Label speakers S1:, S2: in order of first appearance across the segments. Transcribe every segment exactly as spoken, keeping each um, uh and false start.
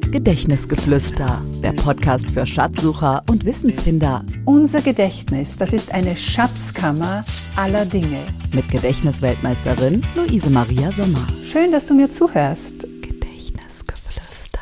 S1: Gedächtnisgeflüster, der Podcast für Schatzsucher und Wissensfinder.
S2: Unser Gedächtnis, das ist eine Schatzkammer aller Dinge.
S1: Mit Gedächtnisweltmeisterin Luise Maria Sommer.
S2: Schön, dass du mir zuhörst.
S1: Gedächtnisgeflüster.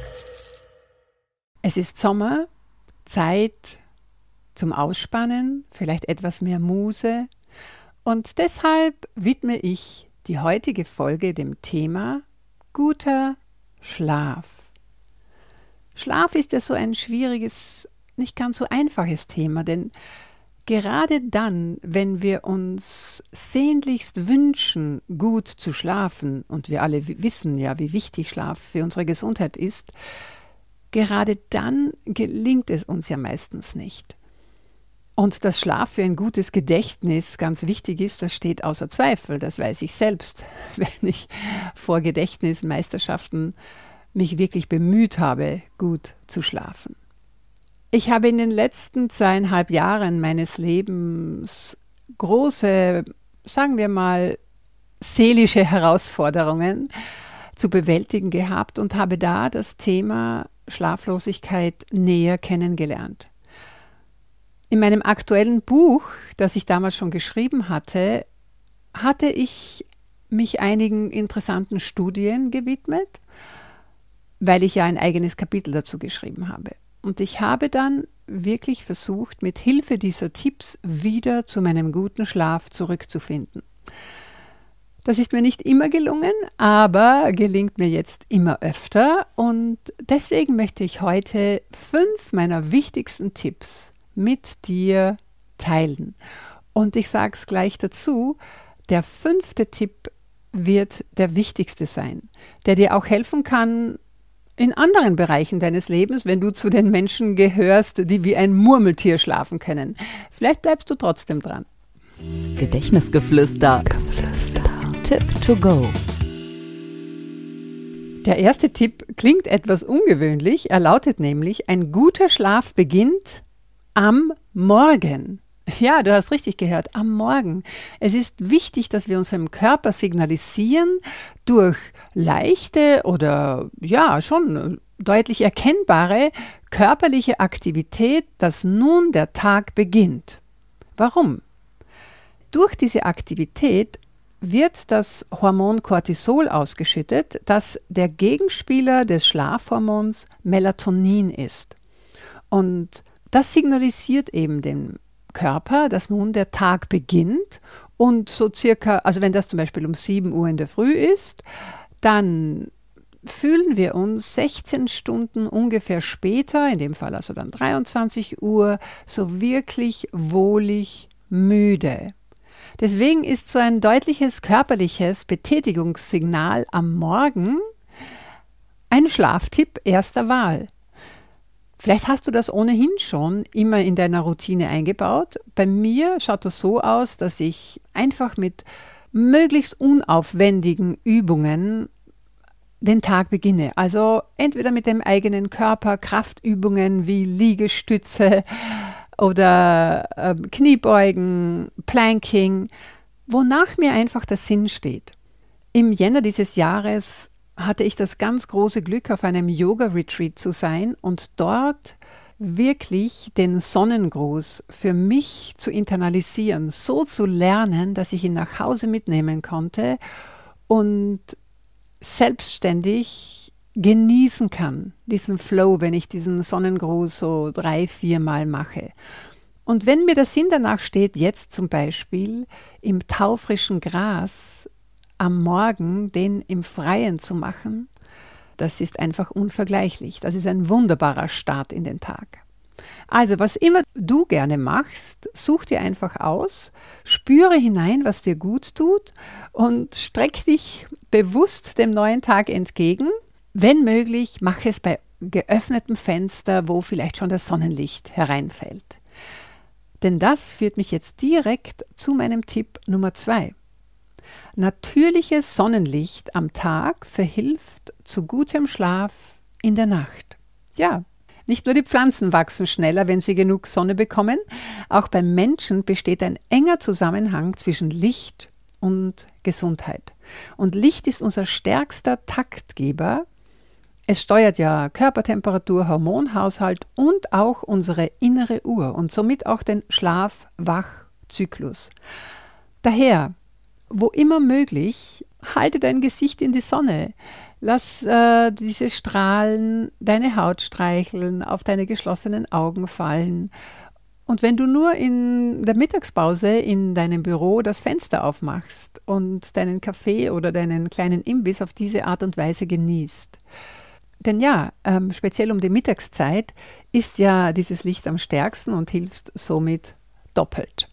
S2: Es ist Sommer, Zeit zum Ausspannen, vielleicht etwas mehr Muse. Und deshalb widme ich die heutige Folge dem Thema guter Schlaf. Schlaf ist ja so ein schwieriges, nicht ganz so einfaches Thema, denn gerade dann, wenn wir uns sehnlichst wünschen, gut zu schlafen, und wir alle wissen ja, wie wichtig Schlaf für unsere Gesundheit ist, gerade dann gelingt es uns ja meistens nicht. Und dass Schlaf für ein gutes Gedächtnis ganz wichtig ist, das steht außer Zweifel, das weiß ich selbst, wenn ich vor Gedächtnismeisterschaften mich wirklich bemüht habe, gut zu schlafen. Ich habe in den letzten zweieinhalb Jahren meines Lebens große, sagen wir mal, seelische Herausforderungen zu bewältigen gehabt und habe da das Thema Schlaflosigkeit näher kennengelernt. In meinem aktuellen Buch, das ich damals schon geschrieben hatte, hatte ich mich einigen interessanten Studien gewidmet, weil ich ja ein eigenes Kapitel dazu geschrieben habe. Und ich habe dann wirklich versucht, mit Hilfe dieser Tipps wieder zu meinem guten Schlaf zurückzufinden. Das ist mir nicht immer gelungen, aber gelingt mir jetzt immer öfter. Und deswegen möchte ich heute fünf meiner wichtigsten Tipps mit dir teilen. Und ich sage es gleich dazu, der fünfte Tipp wird der wichtigste sein, der dir auch helfen kann, in anderen Bereichen deines Lebens, wenn du zu den Menschen gehörst, die wie ein Murmeltier schlafen können. Vielleicht bleibst du trotzdem dran.
S1: Gedächtnisgeflüster. Geflüster. Tipp to go.
S2: Der erste Tipp klingt etwas ungewöhnlich. Er lautet nämlich, ein guter Schlaf beginnt am Morgen. Ja, du hast richtig gehört, am Morgen. Es ist wichtig, dass wir unserem Körper signalisieren, durch leichte oder ja, schon deutlich erkennbare körperliche Aktivität, dass nun der Tag beginnt. Warum? Durch diese Aktivität wird das Hormon Cortisol ausgeschüttet, das der Gegenspieler des Schlafhormons Melatonin ist. Und das signalisiert eben dem Körper, dass nun der Tag beginnt und so circa, also wenn das zum Beispiel um sieben Uhr in der Früh ist, dann fühlen wir uns sechzehn Stunden ungefähr später, in dem Fall also dann dreiundzwanzig Uhr, so wirklich wohlig müde. Deswegen ist so ein deutliches körperliches Betätigungssignal am Morgen ein Schlaftipp erster Wahl. Vielleicht hast du das ohnehin schon immer in deiner Routine eingebaut. Bei mir schaut das so aus, dass ich einfach mit möglichst unaufwendigen Übungen den Tag beginne. Also entweder mit dem eigenen Körper, Kraftübungen wie Liegestütze oder äh, Kniebeugen, Planking, wonach mir einfach der Sinn steht. Im Jänner dieses Jahres hatte ich das ganz große Glück, auf einem Yoga-Retreat zu sein und dort wirklich den Sonnengruß für mich zu internalisieren, so zu lernen, dass ich ihn nach Hause mitnehmen konnte und selbstständig genießen kann, diesen Flow, wenn ich diesen Sonnengruß so drei, viermal mache. Und wenn mir der Sinn danach steht, jetzt zum Beispiel im taufrischen Gras am Morgen den im Freien zu machen, das ist einfach unvergleichlich. Das ist ein wunderbarer Start in den Tag. Also, was immer du gerne machst, such dir einfach aus, spüre hinein, was dir gut tut und streck dich bewusst dem neuen Tag entgegen. Wenn möglich, mach es bei geöffnetem Fenster, wo vielleicht schon das Sonnenlicht hereinfällt. Denn das führt mich jetzt direkt zu meinem Tipp Nummer zwei. Natürliches Sonnenlicht am Tag verhilft zu gutem Schlaf in der Nacht. Ja, nicht nur die Pflanzen wachsen schneller, wenn sie genug Sonne bekommen, auch beim Menschen besteht ein enger Zusammenhang zwischen Licht und Gesundheit. Und Licht ist unser stärkster Taktgeber Es steuert ja Körpertemperatur, Hormonhaushalt und auch unsere innere Uhr und somit auch den Schlaf-Wach-Zyklus. Daher, wo immer möglich, halte dein Gesicht in die Sonne. Lass äh, diese Strahlen deine Haut streicheln, auf deine geschlossenen Augen fallen. Und wenn du nur in der Mittagspause in deinem Büro das Fenster aufmachst und deinen Kaffee oder deinen kleinen Imbiss auf diese Art und Weise genießt. Denn ja, ähm, speziell um die Mittagszeit ist ja dieses Licht am stärksten und hilft somit doppelt.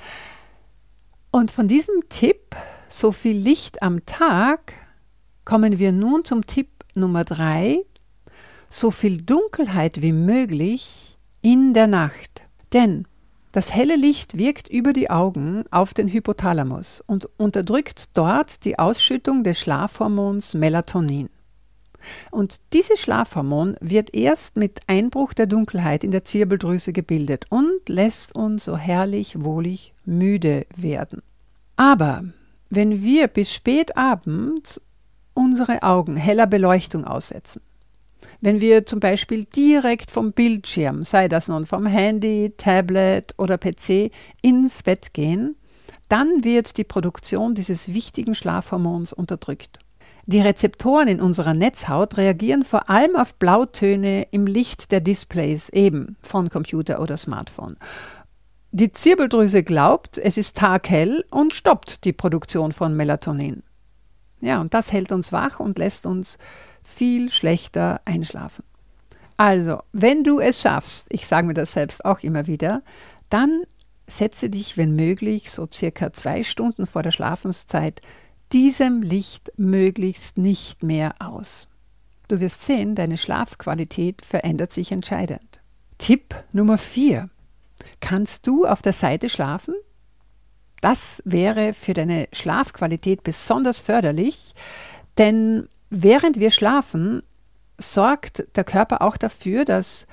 S2: Und von diesem Tipp, so viel Licht am Tag, kommen wir nun zum Tipp Nummer drei, so viel Dunkelheit wie möglich in der Nacht. Denn das helle Licht wirkt über die Augen auf den Hypothalamus und unterdrückt dort die Ausschüttung des Schlafhormons Melatonin. Und dieses Schlafhormon wird erst mit Einbruch der Dunkelheit in der Zirbeldrüse gebildet und lässt uns so herrlich wohlig müde werden. Aber wenn wir bis spät abends unsere Augen heller Beleuchtung aussetzen, wenn wir zum Beispiel direkt vom Bildschirm, sei das nun vom Handy, Tablet oder P C, ins Bett gehen, dann wird die Produktion dieses wichtigen Schlafhormons unterdrückt. Die Rezeptoren in unserer Netzhaut reagieren vor allem auf Blautöne im Licht der Displays, eben von Computer oder Smartphone. Die Zirbeldrüse glaubt, es ist taghell und stoppt die Produktion von Melatonin. Ja, und das hält uns wach und lässt uns viel schlechter einschlafen. Also, wenn du es schaffst, ich sage mir das selbst auch immer wieder, dann setze dich, wenn möglich, so circa zwei Stunden vor der Schlafenszeit diesem Licht möglichst nicht mehr aus. Du wirst sehen, deine Schlafqualität verändert sich entscheidend. Tipp Nummer vier. Kannst du auf der Seite schlafen? Das wäre für deine Schlafqualität besonders förderlich, denn während wir schlafen, sorgt der Körper auch dafür, dass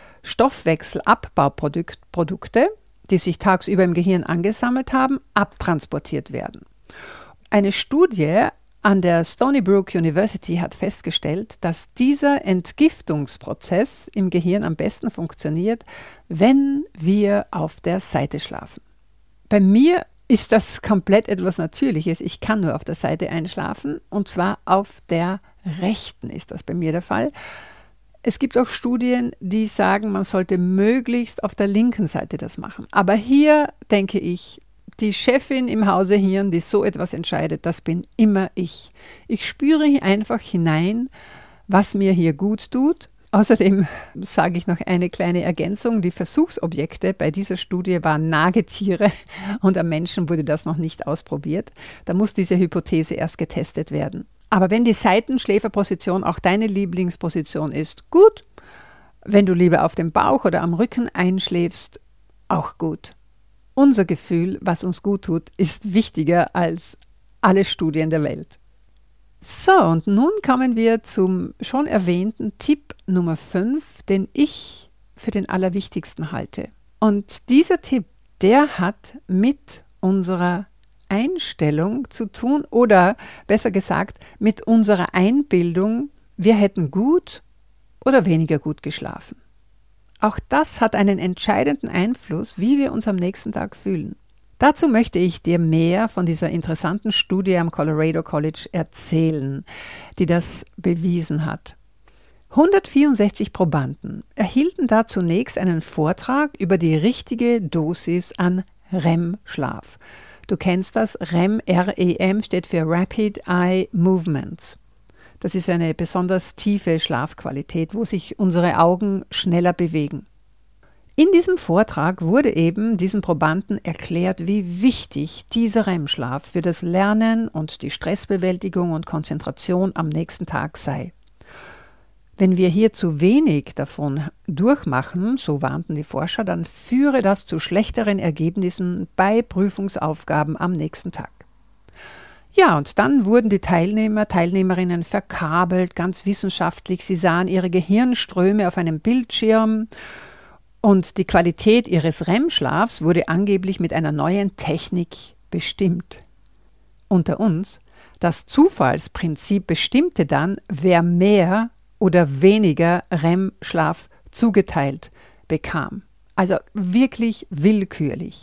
S2: Stoffwechselabbauprodukte, die sich tagsüber im Gehirn angesammelt haben, abtransportiert werden. Eine Studie an der Stony Brook University hat festgestellt, dass dieser Entgiftungsprozess im Gehirn am besten funktioniert, wenn wir auf der Seite schlafen. Bei mir ist das komplett etwas Natürliches. Ich kann nur auf der Seite einschlafen und zwar auf der rechten ist das bei mir der Fall. Es gibt auch Studien, die sagen, man sollte möglichst auf der linken Seite das machen. Aber hier denke ich, die Chefin im Hause Hirn, die so etwas entscheidet, das bin immer ich. Ich spüre hier einfach hinein, was mir hier gut tut. Außerdem sage ich noch eine kleine Ergänzung. Die Versuchsobjekte bei dieser Studie waren Nagetiere und am Menschen wurde das noch nicht ausprobiert. Da muss diese Hypothese erst getestet werden. Aber wenn die Seitenschläferposition auch deine Lieblingsposition ist, gut. Wenn du lieber auf dem Bauch oder am Rücken einschläfst, auch gut. Unser Gefühl, was uns gut tut, ist wichtiger als alle Studien der Welt. So, und nun kommen wir zum schon erwähnten Tipp Nummer fünf, den ich für den allerwichtigsten halte. Und dieser Tipp, der hat mit unserer Einstellung zu tun oder besser gesagt mit unserer Einbildung, wir hätten gut oder weniger gut geschlafen. Auch das hat einen entscheidenden Einfluss, wie wir uns am nächsten Tag fühlen. Dazu möchte ich dir mehr von dieser interessanten Studie am Colorado College erzählen, die das bewiesen hat. hundertvierundsechzig Probanden erhielten da zunächst einen Vortrag über die richtige Dosis an R E M-Schlaf. Du kennst das, R E M, R E M steht für Rapid Eye Movements. Das ist eine besonders tiefe Schlafqualität, wo sich unsere Augen schneller bewegen. In diesem Vortrag wurde eben diesen Probanden erklärt, wie wichtig dieser R E M-Schlaf für das Lernen und die Stressbewältigung und Konzentration am nächsten Tag sei. Wenn wir hier zu wenig davon durchmachen, so warnten die Forscher, dann führe das zu schlechteren Ergebnissen bei Prüfungsaufgaben am nächsten Tag. Ja, und dann wurden die Teilnehmer, Teilnehmerinnen verkabelt, ganz wissenschaftlich. Sie sahen ihre Gehirnströme auf einem Bildschirm und die Qualität ihres R E M-Schlafs wurde angeblich mit einer neuen Technik bestimmt. Unter uns, das Zufallsprinzip bestimmte dann, wer mehr oder weniger R E M-Schlaf zugeteilt bekam. Also wirklich willkürlich.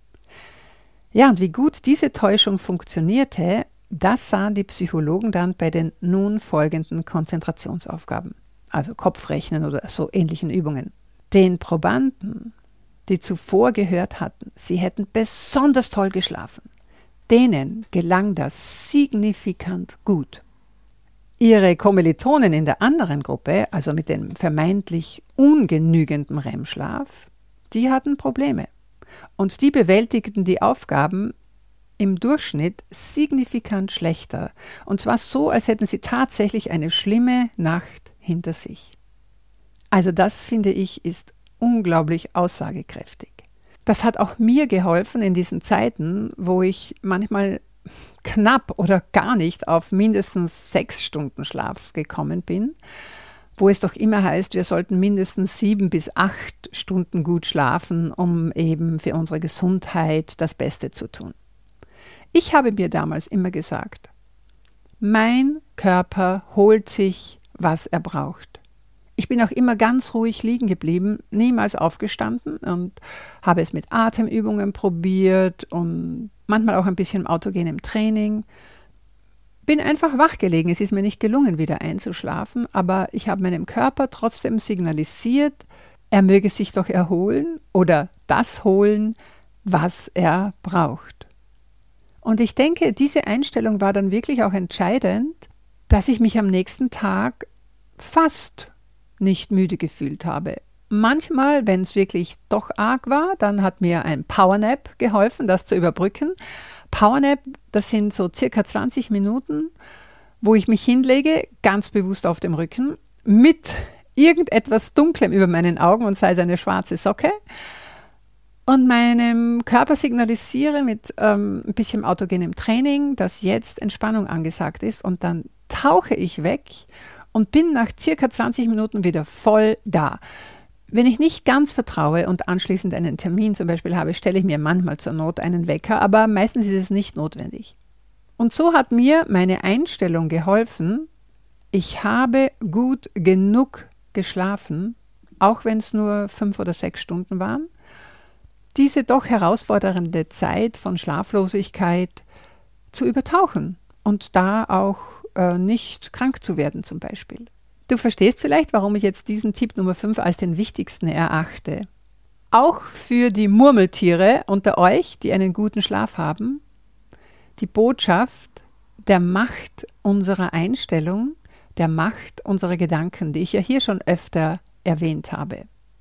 S2: Ja, und wie gut diese Täuschung funktionierte, das sahen die Psychologen dann bei den nun folgenden Konzentrationsaufgaben, also Kopfrechnen oder so ähnlichen Übungen. Den Probanden, die zuvor gehört hatten, sie hätten besonders toll geschlafen, denen gelang das signifikant gut. Ihre Kommilitonen in der anderen Gruppe, also mit dem vermeintlich ungenügenden R E M-Schlaf, die hatten Probleme. Und die bewältigten die Aufgaben im Durchschnitt signifikant schlechter. Und zwar so, als hätten sie tatsächlich eine schlimme Nacht hinter sich. Also das, finde ich, ist unglaublich aussagekräftig. Das hat auch mir geholfen in diesen Zeiten, wo ich manchmal knapp oder gar nicht auf mindestens sechs Stunden Schlaf gekommen bin, wo es doch immer heißt, wir sollten mindestens sieben bis acht Stunden gut schlafen, um eben für unsere Gesundheit das Beste zu tun. Ich habe mir damals immer gesagt, mein Körper holt sich, was er braucht. Ich bin auch immer ganz ruhig liegen geblieben, niemals aufgestanden und habe es mit Atemübungen probiert und manchmal auch ein bisschen autogenem Training. Bin einfach wach gelegen. Es ist mir nicht gelungen, wieder einzuschlafen, aber ich habe meinem Körper trotzdem signalisiert, er möge sich doch erholen oder das holen, was er braucht. Und ich denke, diese Einstellung war dann wirklich auch entscheidend, dass ich mich am nächsten Tag fast nicht müde gefühlt habe. Manchmal, wenn es wirklich doch arg war, dann hat mir ein Powernap geholfen, das zu überbrücken. Powernap, das sind so circa zwanzig Minuten, wo ich mich hinlege, ganz bewusst auf dem Rücken, mit irgendetwas Dunklem über meinen Augen und sei es eine schwarze Socke und meinem Körper signalisiere mit ähm, ein bisschen autogenem Training, dass jetzt Entspannung angesagt ist und dann tauche ich weg und bin nach circa zwanzig Minuten wieder voll da. Wenn ich nicht ganz vertraue und anschließend einen Termin zum Beispiel habe, stelle ich mir manchmal zur Not einen Wecker, aber meistens ist es nicht notwendig. Und so hat mir meine Einstellung geholfen, ich habe gut genug geschlafen, auch wenn es nur fünf oder sechs Stunden waren, diese doch herausfordernde Zeit von Schlaflosigkeit zu übertauchen und da auch äh, nicht krank zu werden zum Beispiel. Du verstehst vielleicht, warum ich jetzt diesen Tipp Nummer fünf als den wichtigsten erachte. Auch für die Murmeltiere unter euch, die einen guten Schlaf haben, die Botschaft der Macht unserer Einstellung, der Macht unserer Gedanken, die ich ja hier schon öfter erwähnt habe.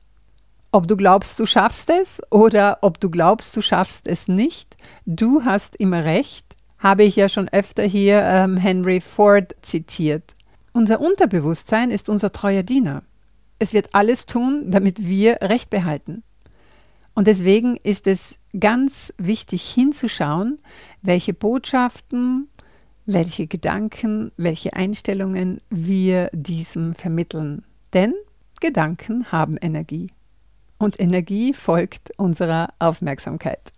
S2: Ob du glaubst, du schaffst es oder ob du glaubst, du schaffst es nicht, du hast immer recht, habe ich ja schon öfter hier ähm, Henry Ford zitiert. Unser Unterbewusstsein ist unser treuer Diener. Es wird alles tun, damit wir Recht behalten. Und deswegen ist es ganz wichtig hinzuschauen, welche Botschaften, welche Gedanken, welche Einstellungen wir diesem vermitteln. Denn Gedanken haben Energie. Und Energie folgt unserer Aufmerksamkeit.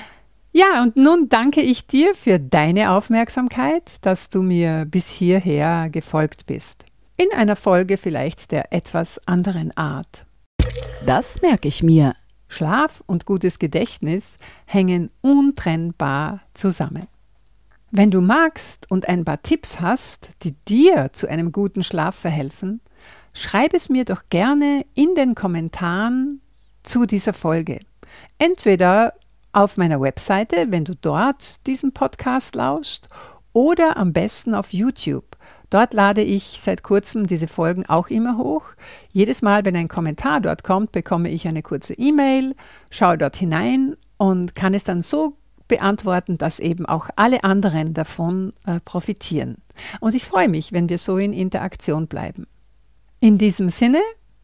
S2: Ja, und nun danke ich dir für deine Aufmerksamkeit, dass du mir bis hierher gefolgt bist. In einer Folge vielleicht der etwas anderen Art.
S1: Das merke ich mir.
S2: Schlaf und gutes Gedächtnis hängen untrennbar zusammen. Wenn du magst und ein paar Tipps hast, die dir zu einem guten Schlaf verhelfen, schreib es mir doch gerne in den Kommentaren zu dieser Folge. Entweder auf meiner Webseite, wenn du dort diesen Podcast lauschst, oder am besten auf YouTube. Dort lade ich seit kurzem diese Folgen auch immer hoch. Jedes Mal, wenn ein Kommentar dort kommt, bekomme ich eine kurze E-Mail, schaue dort hinein und kann es dann so beantworten, dass eben auch alle anderen davon äh, profitieren. Und ich freue mich, wenn wir so in Interaktion bleiben. In diesem Sinne,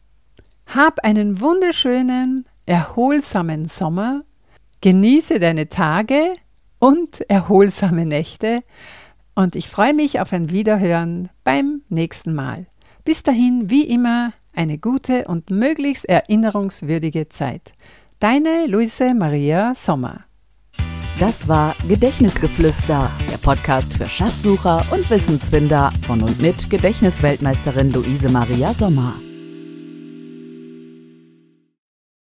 S2: hab einen wunderschönen, erholsamen Sommer, genieße deine Tage und erholsame Nächte und ich freue mich auf ein Wiederhören beim nächsten Mal. Bis dahin, wie immer, eine gute und möglichst erinnerungswürdige Zeit. Deine Luise Maria Sommer.
S1: Das war Gedächtnisgeflüster, der Podcast für Schatzsucher und Wissensfinder von und mit Gedächtnisweltmeisterin Luise Maria Sommer.